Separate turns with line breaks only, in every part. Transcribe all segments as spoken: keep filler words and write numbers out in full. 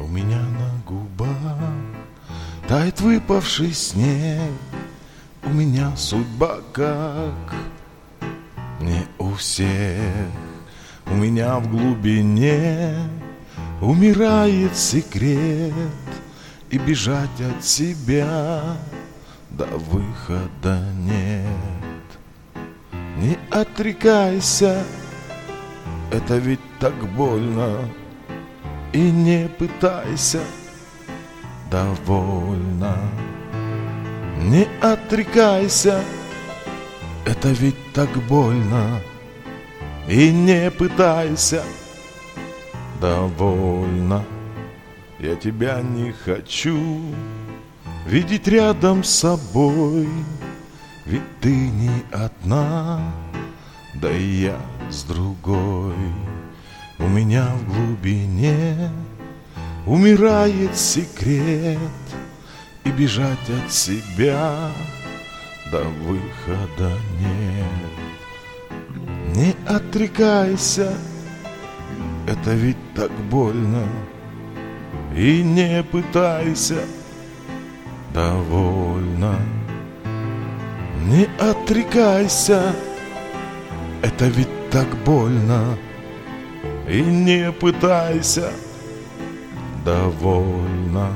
У меня на губах тает выпавший снег. У меня судьба как не у всех. У меня в глубине умирает секрет, и бежать от себя до выхода нет. Не отрекайся, это ведь так больно, и не пытайся, довольно. Не отрекайся, это ведь так больно, и не пытайся, довольно. Я тебя не хочу видеть рядом с собой, ведь ты не одна, да и я с другой. У меня в глубине умирает секрет, и бежать от себя до выхода нет. Не отрекайся, это ведь так больно, и не пытайся, довольно. Не отрекайся, это ведь так больно, и не пытайся, довольно.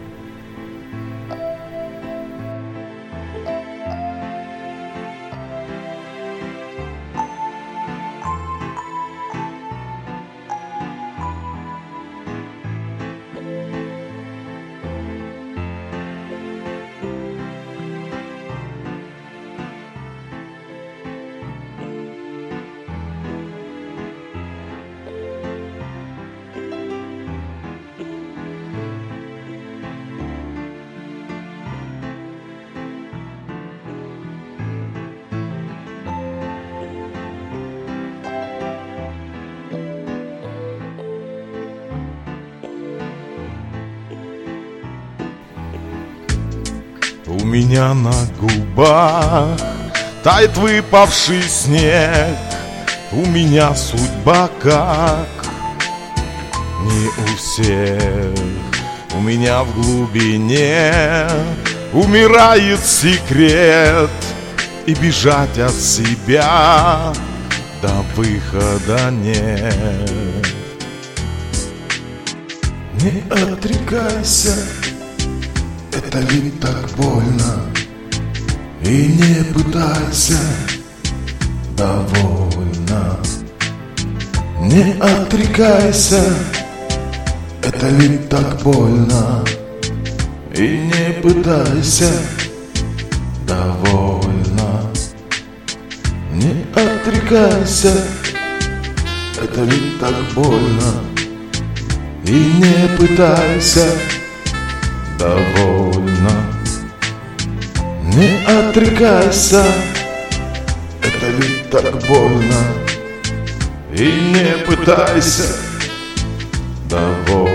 У меня на губах тает выпавший снег. У меня судьба как не у всех. У меня в глубине умирает секрет, и бежать от себя до выхода нет. Не отрекайся, это ведь так больно, и не пытайся, довольно. Не отрекайся, это ведь так больно, и не пытайся, довольно. Не отрекайся, это ведь так больно, и не пытайся, довольно. Не отрекайся, это ведь так больно, и не пытайся, довольно.